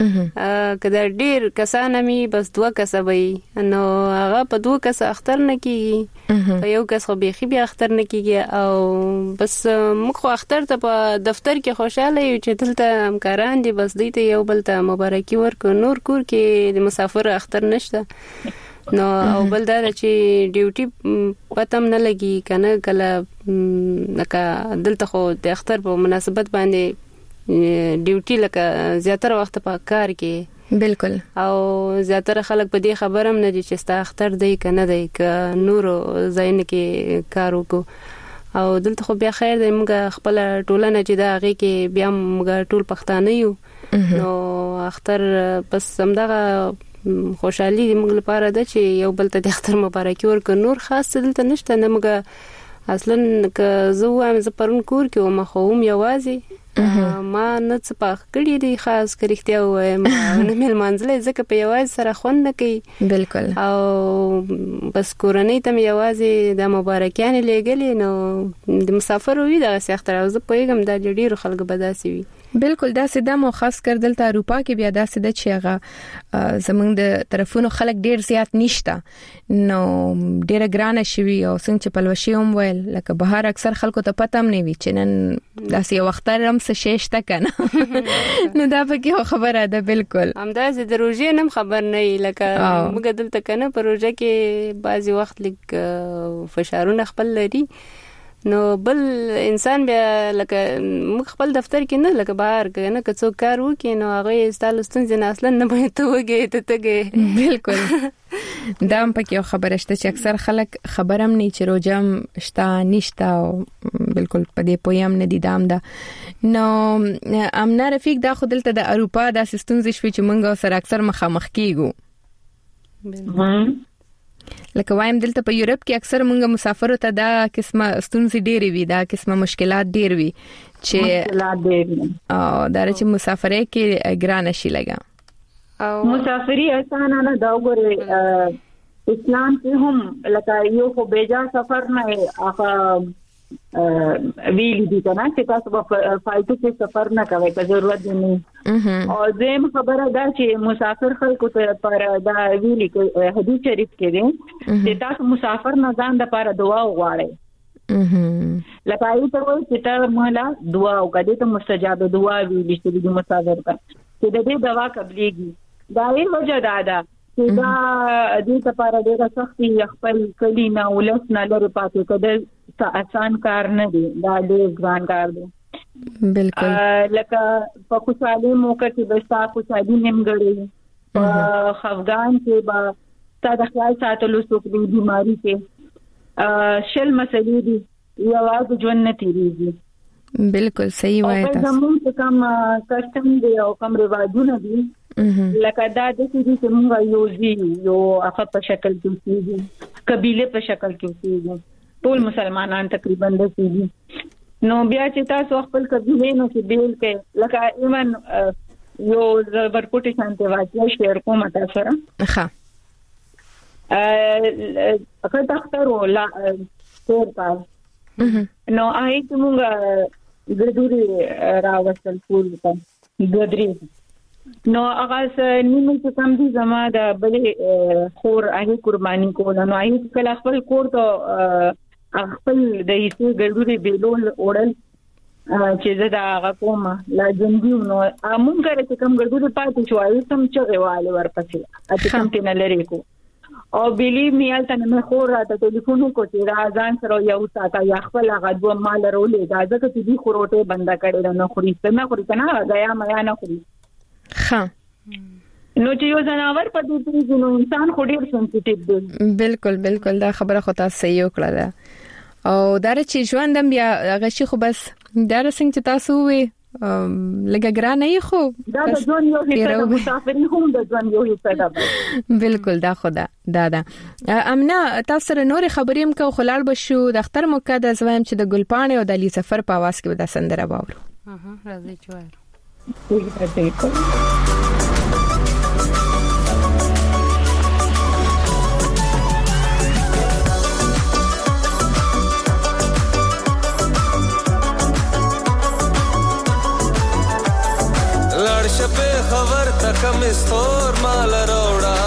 کله ډیر کسانه می بس 2 کسبای نو هغه په 2 کس اختر نه کیږي په یو کس خو بيخي بیا اختر نه کیږي او بس موږ خو اختر ته په دفتر کې خوشاله یو چې دلته همکاران دي بس دوی ته یو بل ته مبارکي ورکو نور کور کې د مسافر اختر نشته نو او بل دا چې ډیوټي پتم نه لګي کنه کله لکه دلته خو د اختر په مناسبت باندې ډیوټي لکه زیاتره وخت په کار کې بالکل او زیاتره خلک په دې خبرم نه دي چې ستا اختر دی کنه دی ک نور زین کې کار وکړو او دلته خو بیا خیر دی موږ خپل ټولنه چې دا غي کې بیا موږ ټول پښتانه یو نو اختر پس همدغه خوشحالي موږ لپاره ده چې یو بل ته د اختر مبارکي ورکړو نور خاص دلته نشته نه موږ اصلا که زه وایم زه پرون کور کې وم خو هم یوازې ما نه څه پاک کړی دی خاص کریختیا وایم نه مل منځله ځکه په یوازې سره خوند نه کوي بالکل او بس کورنۍ ته یوازې د مبارکیان لګلې نو د مسافر وي د اختر او زه پوهیږم د ډیرو خلکو بداسي وي بالکل دا سده مو خاص کر دلته اروپا کې بیا دا سده چې هغه زمونږ د طرفونو خلک ډیر زیات نشته نو ډیر ګرانه شوی او څنګه چې پلوشي هم ویل لکه بهر اکثر خلکو ته پته هم نه وی چې نن داسې یو وخت رم څه شېشته کنه نو دا پکې خبره ده بالکل همداسې د روزې نم خبر نه لکه موږ دلته کنه پروژه کې بعضي وخت لیک فشارونه خپل لري نو بل انسان بیا لکه مخ خپل دفتر کې نه لکه بهر کنه که څوک کار وکي نو هغه ستالستون ځنه اصلا نه به ته وګي ته بالکل دا هم پکې خبره شته چې اکثر خلک خبرم نه چې روزم شته نشته بالکل په دې پویم نه دي دام دا نو امنا رفیق دا خو دلته د اروپا د سیستم شوي چې مونږ سره اکثر مخامخ کیږو لکه وایم دلته په یورپ کې اکثر مونږ مسافرو ته دا قسمه ستونزې ډېرې وي دا قسمه مشکلات ډېر وي چې او دا چې مسافرې کې ګران شي لګا او مسافری اسانه نه دا وګورئ اسلام کې هم لکه یو خو بیجا سفر نه هغه ویل دي کنه چې تاسو په فالتو کې سفر نه کوئ که ضرورت نه او زم خبره ده چې مسافر خلکو ته پر دا ویلي حدیث شریف کې دي چې تاسو مسافر نه ځان د لپاره دعا وغواړئ لکه ایو ته وایي چې ته مولا دعا وکړه ته مستجاب دعا ویلي چې د مسافر ته چې د دې دعا قبليږي دا یې وجه ده چې دا دې لپاره ډېر سختي خپل کلی نه ولس نه لري پاتې کده آسان کار نه دی دا ډېر ځان کار دی بالکل لکه په خوشالي موقع کې بستا خوشالي نیمګړی په خفګان کې با ستاسو خیال ساتلو څوک دی بیماری کې شل مسلې دي یوازې ژوند نه تیریږي بالکل صحیح وایي تاسو زموږ کوم کسٹم دی او کوم رواجونه دي لکه دا د دې چې موږ یو هغه په شکل کې کیږي قبيله په شکل کې کیږي ټول مسلمانان تقریبا د کیږي نو بیا چې تاسو خپل قبيله نو کې بیل کې لکه ایمن یو ورپټي شانته واقعي شعر کوم تاسو سره ښه اګه دختر ولا تور کار نو آی کومه ګډوري راوستل کول ته ګډري نو هغه نیمه چې کم دي زما د بلې خور هغه قرباني کول نو آی کله خپل کور ته خپل د هیڅ ګډوري بیلول اورل چې زه دا هغه کومه لا جنګیو نو مونږ چې کم ګډوري پاتې شو آی سم چې غواړي ورپسې اته کوم تنه لري کو او بلیو میال ته نه خور راته ټلیفون کو چې راځان سره یو ساته یا خپل غدو مال رولې دا ځکه چې دې خوروټه بند کړي نه خوري څنګه خوري کنه غیا میا نه خوري ها نو چې یو ځناور په دې کې نو انسان خو ډیر سنسټیټ دی بالکل دا خبره خو تاسو صحیح وکړه او دا چې ژوندم بیا هغه شي خو بس دا څنګه چې تاسو وې لګا ګرانه یې خو دا د ځون یو حصہ د مسافرین هم د ځون یو حصہ ده بالکل دا خدا دا امنا تاسو سره نور خبرې هم کو خلال بشو د اختر موقع د زویم چې د ګلپانه او د علي سفر په आवाज کې ودا سندره باورو راځي چوار شپه خبر تک مستور مال روڑا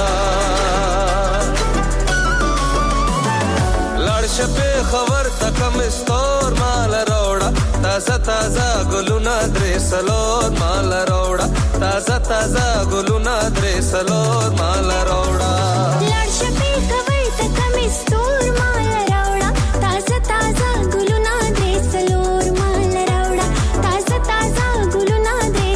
لړ شپه خبر تک مستور مال روڑا تازه تازه ګلونه درې سلور مال روڑا تازه تازه ګلونه درې سلور مال روڑا لړ شپه خبر تک مستور مال روڑا تازه تازه ګلونه درې سلور مال روڑا تازه تازه ګلونه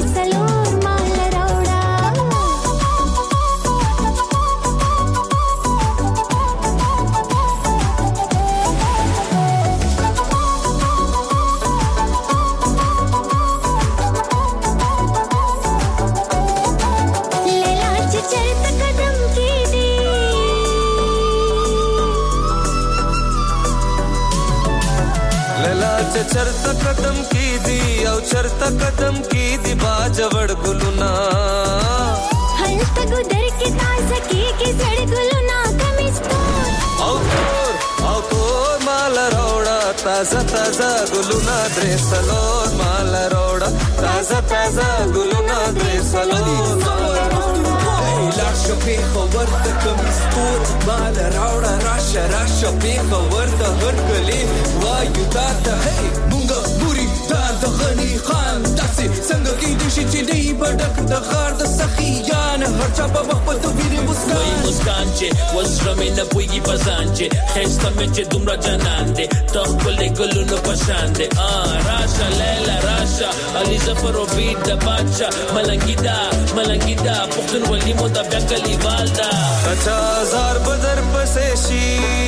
چرتا قدم کی دی او چرتا قدم کی دی باجوڑ گلونا ہلتا گدر کے تازہ کی زڑ گلونا کمستور او تور مال روڑا تازہ تازہ گلونا درې سلور مال روڑا تازہ تازہ گلونا درې سلور مال روڑا لار شپې خبر د کمستور مال راوړه راشه په خبر د هر کلی وایو تا ته مونږ ګوري دا د غنی خان تاسو څنګه کې د شي چې دی بډک د غار د سخیان هر چا په وخت په ویری مسکان چې وسره مې نه پويږي پسان چې خسته مې چې دومره جنان دې تخپل ګلونو پشان دې راشه لیلا راشه علي ظفر او بیت د بادشاہ ملنګیدا پختون ولي مو د بکلی والدا 50,000 بدر پسې شي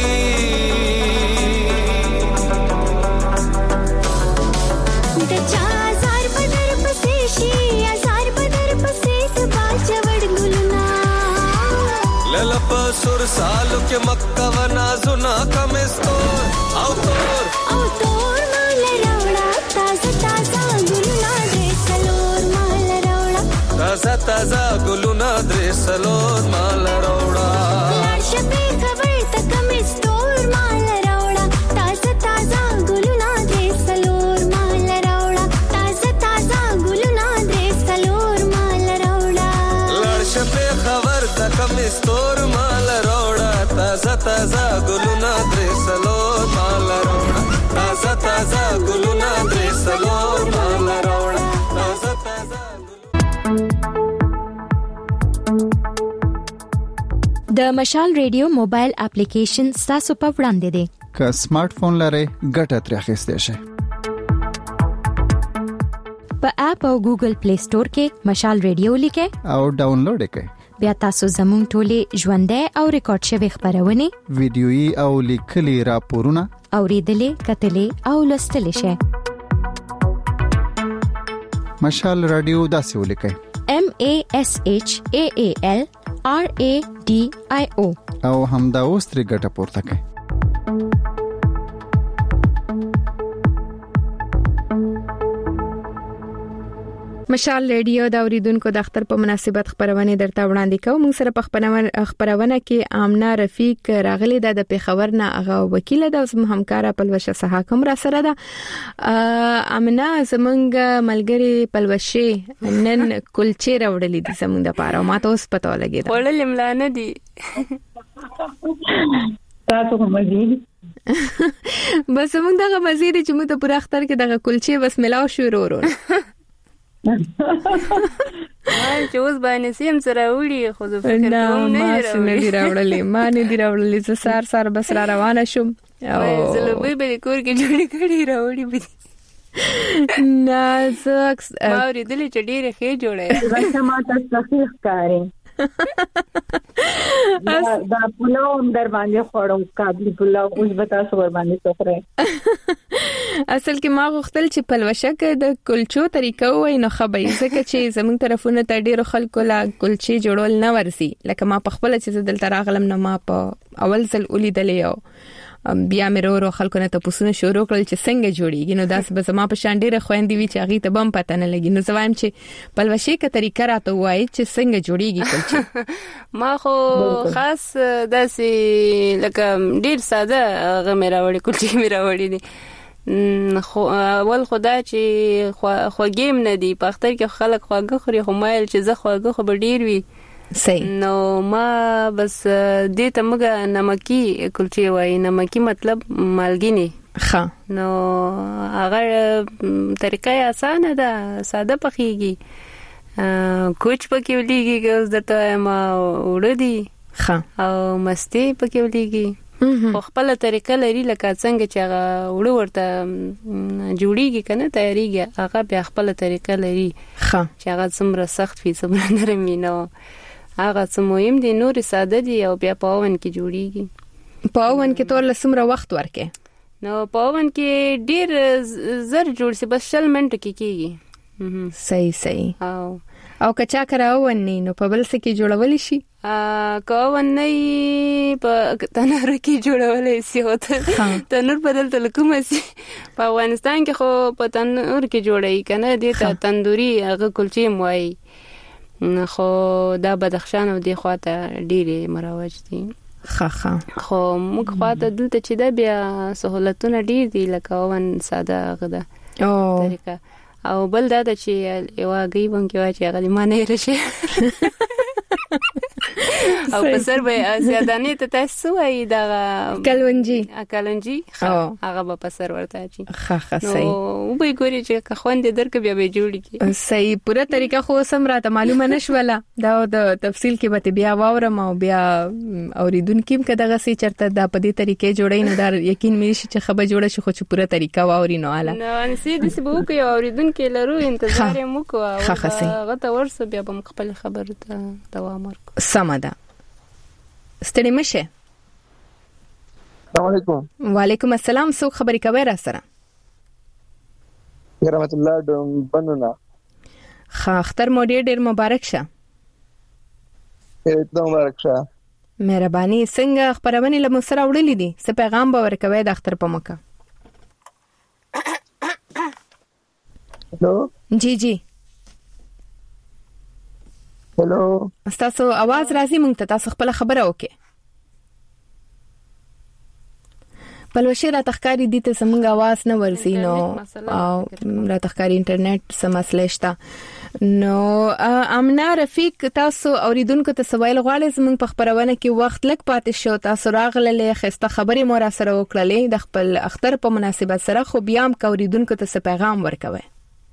سر سالو کے مکہ و نازنا کمستور او تور مال روڑا تازہ تازہ گلونا درې سلور مال روڑا تازہ تازہ گلونا درې سلور مال روڑا شپې خبر تک مستور مال روڑا تازہ تازہ گلونا درې سلور مال روڑا تازہ تازہ گلونا درې سلور مال روڑا لړ شپې خبر تک مستور مال روڑا تازہ تازہ گلونا درې سلور مال روڑا تازہ تازہ گلونا درې سلور مال روڑا تازہ تازہ د مشال ریډیو موبایل اپلیکیشن تاسو په وړاندې دی که سمارټ فون لرئ ګټه ترې اخیستئ شئ په اپ او ګوګل پلی سٹور کې مشال ریډیو لیکه او ډاونلوډ کړئ. بیا تاسو زموږ ټولې ژوندۍ او ریکارډ شوی خبرونه ویډیويي او لیکلي راپورونه اوریدلې کتلې او لوستلې شئ. مشال رادیو داسې ولیکئ MASHAAL RADIO او همدا اوس ترې ګټه پورته کړئ. مشال ریډیو دا اوریدونکو د اختر په مناسبت خبرونه درته وړاندې کوم. موږ سره په خبرونه کې آمنه رفیق راغلی د پیښور نه هغه وکیل ده او زموږ همکارا پلوشه صحاکم را سره ده. آمنه زمونږ ملګری پلوشه نن کلچې راوړلې دي زمونږ د پاره ما ته اوس پته ولګی دا وړل ملانه دي تاسو هم دي بس موږ دغه مزید چې موږ ته پر اختر کې دغه کلچې بس ملاو شو ورو چې اوس باندې سیم سره وړي خو زه فکر کوم نه راوړلې ما نه دی راوړلې زه سار بس را روانه شم او زلوبې به کور کې جوړې کړې راوړي به نه زکس ما ورېدلې چې ډېرې ښې جوړې راځه ما تاسو ښه ښکاري دا پلاو در باندې خوړو قابلی پلاو اوس به تاسو ور باندې سفره اصل کې ما غوښتل چې پلوشه کې د کلچو طریقه وای نو خبري ځکه چې زمونږ طرفونه ته ډیرو خلکو لا کلچې جوړول نه ورسي لکه ما په خپل چې دلته راغلم نو ما په اول ځل ولیدلې او بیا مې ورو خلکو نه تاسو شروع کړل چې څنګه جوړیږي نو داس به زما په شان ډیره خويندې وی چې هغه ته بم پته نه لګي نو زوایم چې پلوشه کې طریقه راته وای چې څنګه جوړیږي کلچې ما خو خاص داسې لکه ډیر ساده غمه راوړي کلچې مې راوړي دي خو اول خدا چې خوګیم نه دی په اختر کې خلک خواږه خوري خو مایل چې زه خواږه خو به ډیر وي صحیح نو ما بس دې ته موږ نمکی کلچې وای نمکی مطلب مالګینی ښه نو هغه طریقه آسانه ده ساده پخېږي کوچ پکې ولېږي اوس درته ما وړدي ښه او مستی پکې ولېږي خو خپل طریقه لري لکه څنګه چې هغه وړو ورته جوړیږي کنه تیاریږي هغه بیا خپل طریقه لري ښه چې هغه څومره سخت وي څومره نرم وي نو هغه څه مهم دي نور ساده دي او بیا په اون کې جوړیږي په اون کې تور لسمره وخت ورکې نو په اون کې ډیر زر جوړ سي بس 40 منټه کې کیږي صحیح او کچا کراون نو په بل څه کې جوړول شي کوون نه په تنور کې جوړول شي او تنور بدل تل کوم شي په افغانستان کې خو په تنور کې جوړي کنه دې ته تندوري هغه کلچې موای خو دا بدخشان او دی خواته ډېرې مروج دي ښه خو موږ خواته دلته چې دا بیا سہولتونه ډېر دي لکه اون ساده غدا طریقه او بل دا چې یو غیبم کې واچي هغه ما نه رشه او په سر به زیادانه ته تاسو وای دا کلونجی هغه په سر ورته چی ښه صحیح او به ګوري چې خوند درک بیا به جوړی کی صحیح پوره طریقه خو سم راته معلومه نشوله دا د تفصیل کې به بیا واورم او بیا اوریدونکو کې دغه سي چرته د په دې طریقې جوړی نه دار یقین مې شي چې خبره جوړه شي خو چې پوره طریقه واوري نو اله نو انسي د سبو کې اوریدونکو لرو انتظار یې مو کو هغه ته ورسه بیا به خپل خبره ته دوام ورکو سمده ستړي مشه السلام علیکم وعلیکم السلام سو خبري کوي را سره رحمت الله بنونه اختر مو ډیر مبارک شه ته مبارک شه مهرباني څنګه خبرونه له مسره وړلې دي څه پیغام به ورکوي د اختر په موقع هلو جی هلو تاسو आवाज راځي مونږ ته تاسو خپل خبره وکړئ پلوشه را تخکاری دي ته سمنګ आवाज نه ورسي نو او را تخکاری انټرنیټ سم مسله شته نو امنا رفیق تاسو اوریدونکو ته سوال غواړم زموږ په خبرونه کې وخت لک پاتې شو تاسو راغله خسته خبري مور سره وکړلې د خپل اختر په مناسبت سره خو بیا هم اوریدونکو ته پیغام ورکوي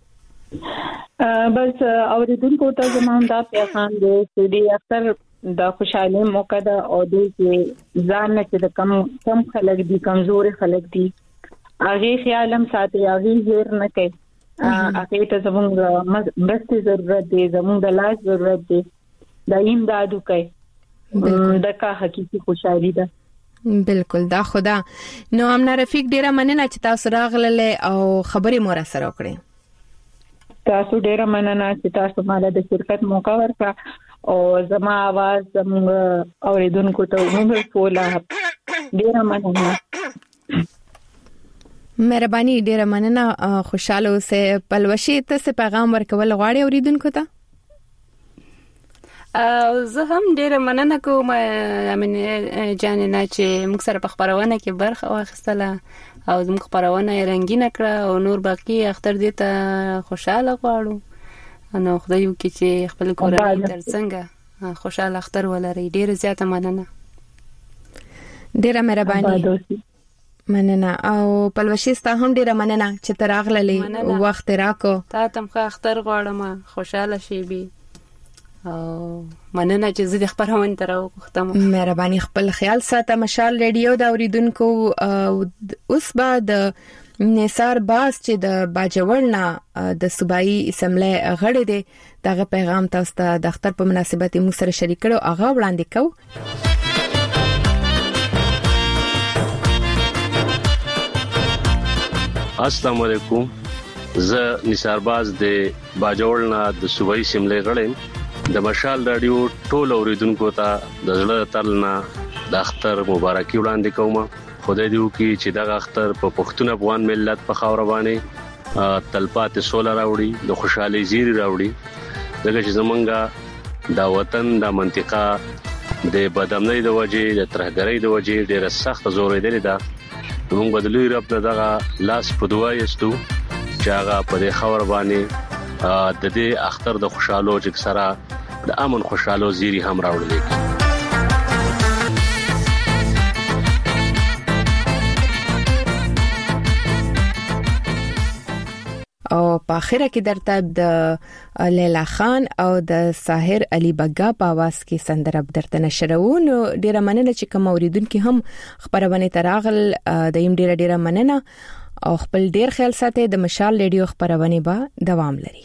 بس اوریدونکو ته زموږ دا پیغام دی چې د اختر د خوشاله موقع ده او د ځان نه چې د کم خلک دي کمزور خلک دي هغه خیالم ساتي هغه زیر نه کوي هغه ته زموږ مرستې ضرورت دی، زموږ د لاس ضرورت دی، د امدادو کوي د کا حقيقي خوشحالي ده. بالکل دا خدا. نو امنا رفیق ډیره مننه چې تاسو راغله او خبرې مو را سره وکړې. تاسو ډیره مننه چې تاسو مالا د شرکت موقع ورکړه او زما आवाज زموږ اوریدونکو ته عمومي کوله. ډیره مننه. مهرباني، ډیره مننه. خوشاله اوسه. پلوشي ته څه پیغام ورکول غواړي اوریدونکو ته؟ زه هم ډیره مننه کوم امینه جاننه چې موږ سره په خبرونه کې برخه واخیستله او زموږ خبرونه رنگینه کړه او نور باقي اختر دې ته خوشاله غواړو. نو خدای وکړي چې خپل کورنۍ ترڅنګ خوشاله اختر ولري. ډیره زیاته مننه. ډیره مهرباني. مننه. او پلوشي ستا هم ډیره مننه چې تراغلې وخت راکو. تا تم ښه اختر غواړم، خوشاله شې بي او مننه چې زه د خبرونه تر وختم. مهرباني. خپل خیال ساته. مشال ریډیو دا اوریدونکو اوس بعد نثار باز چې د باجوړنا د صوبایي اسمبلی غړی دی دغه پیغام تاسو ته د اختر په مناسبت مو سره شریک کړو، هغه وړاندې کو. السلام علیکم. زه نثار باز د باجوړنا د صوبایي اسمبلی غړی د مشال رادیو ټول اوریدونکو ته د زړه تلنا د اختر مبارکي وړاندې کوم. خدای دې وکړي چې دغه اختر په پښتون افغان ملت په خاور باندې تلپات سوله راوړي، د خوشحالي زیری راوړي. دغه چې زمونږه د وطن د منطقه د بدامنۍ د وجې د ترهګرۍ د وجې ډېر سخت زورېدلې ده. موږ بدلوي رب دغه لاس په دعا یستو چې هغه په دې خاور باندې د دې اختر د خوشحالو چې سره د امن خوشحالو زیری هم راوړل. او په اخره کې درته د لیلا خان او د ساحر علي بګا په आवाज کې سندره درته نشرو. نو ډیره مننه چې کوم اوریدونکو هم خبرونه تراغل د یم. ډیره مننه او خپل ډیر خیال ساتي. د مشال ریډیو خبرونه به دوام لري.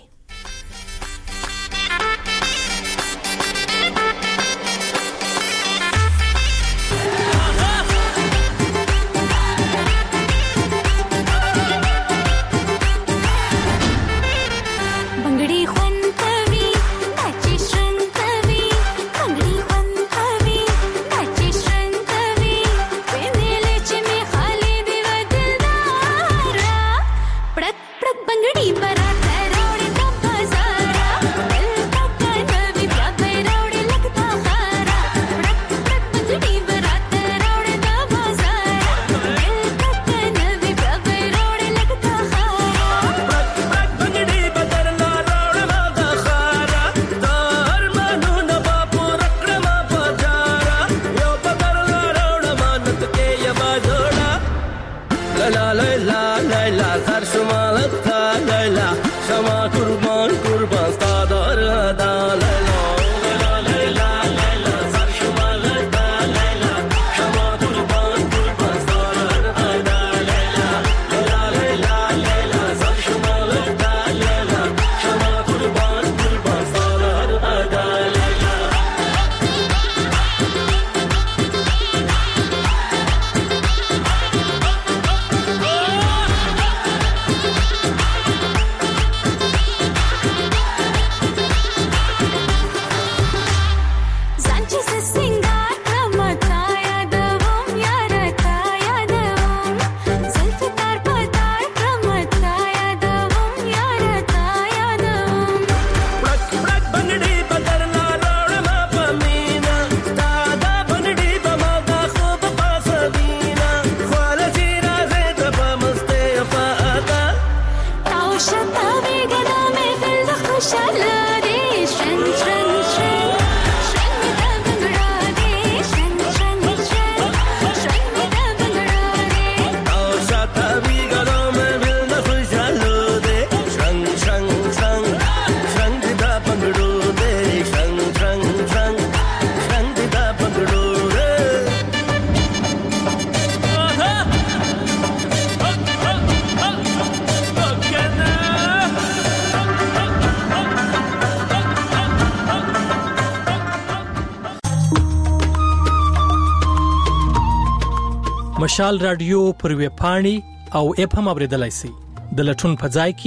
مشال رادیو پر ویب پاڼې او اپ هم اوریدلای شئ د لټون په ځای کې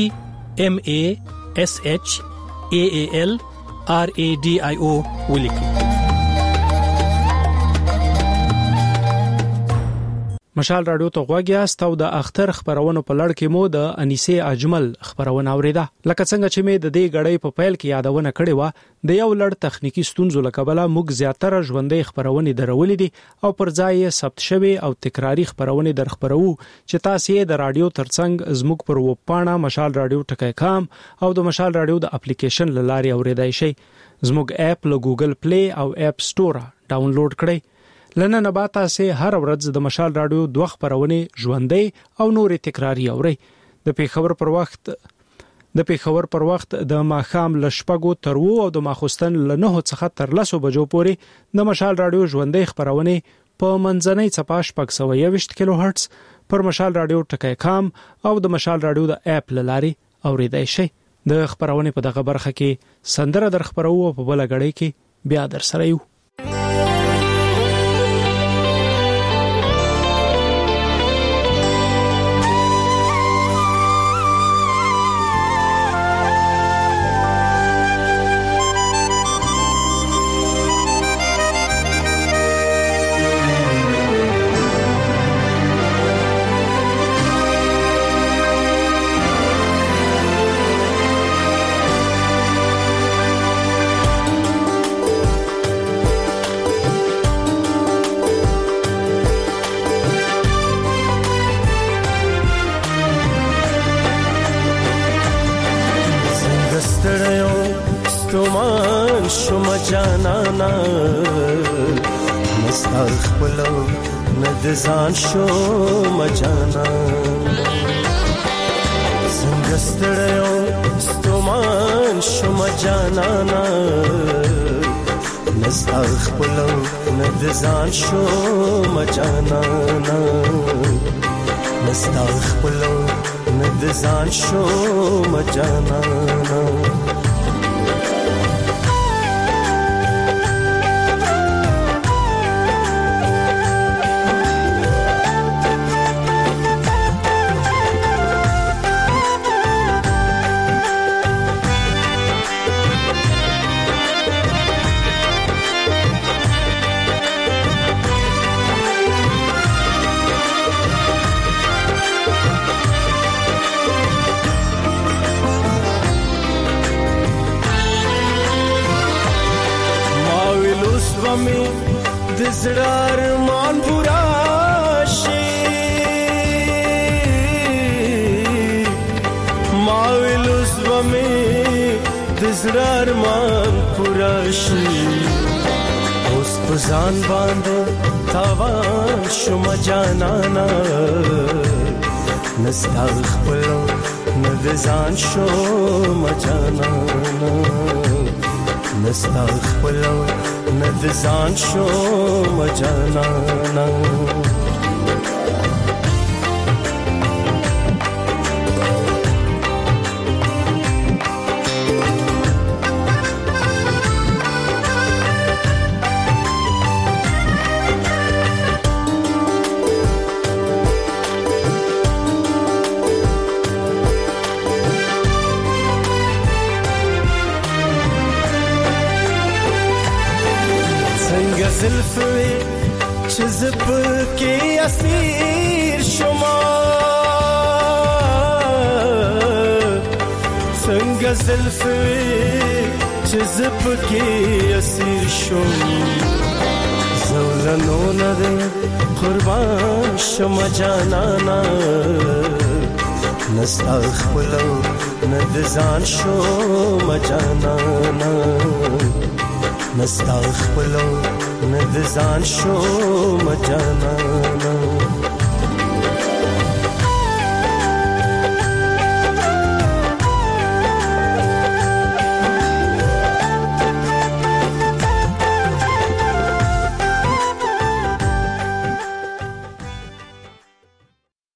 MASHALRADIO ولیکئ. مشال رادیو ته غوږی است او د اختر خبرونو په لړ کې مو د انیسه اجمل خبرونه اوریده. لکه څنګه چې مې د دې غړې په پیل کې یادونه کړې و د یو لړ تخنیکی ستونزو لکبله موږ زیاتره ژوندۍ خبرونه درولې دي او پر ځای ثبت شوی او تکراری خبرونه درخبرو چې تاسو یې د رادیو ترڅنګ زموږ پر وب پاڼه مشال رادیو ټکی کام او د مشال رادیو د اپلیکیشن لاري اوریدای شئ. زموږ اپ له ګوګل پلی او اپ سٹور ډاونلوډ کړئ. لنه نباته سه هر ورځ د مشال رادیو دوه خبرونه ژوندۍ او نورې تکراری اوري. د پیښور پر وخت د ماخام لشپګو تر وو او د ماخوستن له 9 څخه تر 10 بجو پورې د مشال رادیو ژوندۍ خبرونه په منځنۍ چپاش 520 کیلو هرتز پر مشال رادیو ټکی کام او د مشال رادیو د اپ لاري اوریدای شئ. د خبرونه په دغه برخه کې سندره در خبرو په بل غړې کې بیا در سره یو. ځان شو مجانا څنګه ستړیو ستومان شو مجانا نستغ خپلو ند ځان شو مجانا نستغ خپلو ند ځان شو مجانا زړار مان پورا شي ما ویلوس ومه د زړار مان پورا شي اوس په ځان باندې تاوان شوم جانانا نستغ خپلو ند ځان شوم جانانا نستغ خپلو ند ځان شو مجانانا زلفوی چزب کی اسیر شما سنگ زلفوی چزب کی اسیر شما زولنو نده قربان شما جانانا نستغفلو ندزان شما جانانا نستغفلو ند ځان شو مجانا